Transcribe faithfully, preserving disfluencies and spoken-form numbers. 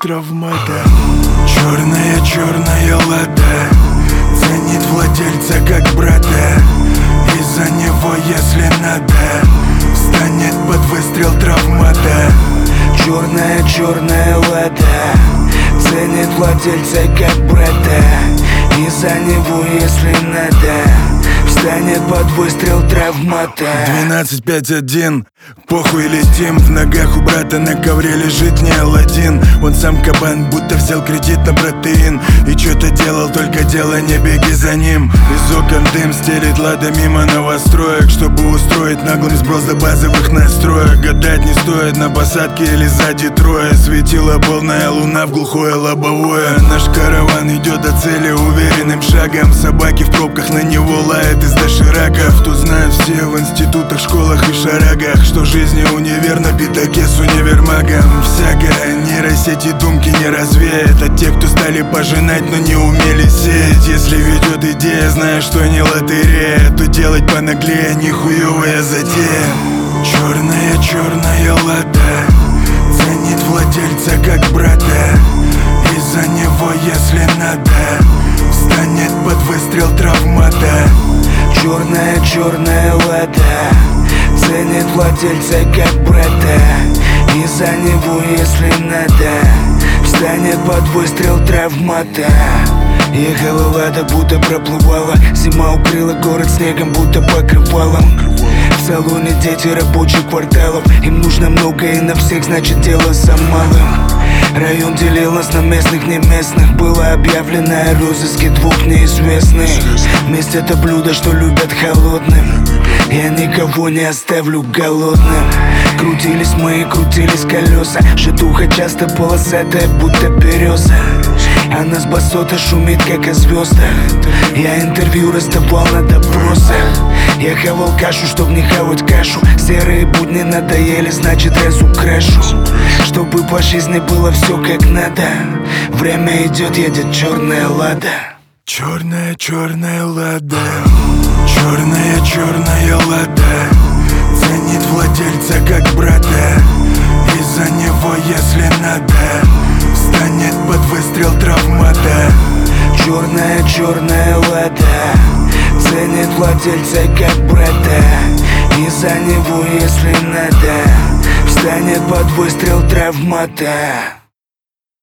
травмата. Черная, черная лада ценит владельца как брата. Из-за него, если надо, встанет под выстрел травмата. Черная, черная лада ценит владельца как брата. Из-за него, если надо, встанет под выстрел травмата. Двенадцать пять один, похуй летим. В ногах у брата на ковре лежит не Аладдин. Он сам кабан, будто взял кредит на протеин. И чё-то делал, только дело, не беги за ним. Из окон дым стелит лада мимо новостроек, чтобы устроить наглым сброс до базовых настроек. Гадать не стоит, на посадке или сзади трое. Светила полная луна в глухое лобовое. Наш караван идет до цели уверенным шагом. Собаки в пробках на него лают из дошираков. Тут знают все в институтах, школах и шарагах, что жизни универ набита кес универмагом. Всякая нейросети думки не развеет. А те, кто стали пожинать, но не умели сеять. Если ведет идея, зная, что не лотерея, то делать понаглее нихуевая затея. Черная, черная лада ценит владельца как брата. Из-за него, если надо, встанет под выстрел травмата. Черная, черная лада ценит владельца как брата. Из-за него, если надо, встанет под выстрел травмата. Ехала лада, будто проплывала. Зима укрыла город снегом, будто покрывалом. В салоне дети рабочих кварталов. Им нужно много и на всех, значит дело за малым. Район делил нас на местных, не местных. Было объявлено о розыске двух неизвестных. Месть — это блюдо, что любят холодным. Я никого не оставлю голодным. Крутились мы, крутились колеса. Житуха часто полосатая, будто береза. А нас басота шумит, как о звездах. Я интервью раздавал на допросах. Я хавал кашу, чтоб не хавать кашу. Серые будни надоели, значит разукрашу. Чтобы по жизни было все как надо. Время идет, едет черная лада. Черная, черная лада, черная, черная лада ценит владельца как брата. Из-за него, если надо, встанет под выстрел травмата. Черная, черная лада ценит владельца как брата. Из-за него, если надо, встанет под выстрел травмата.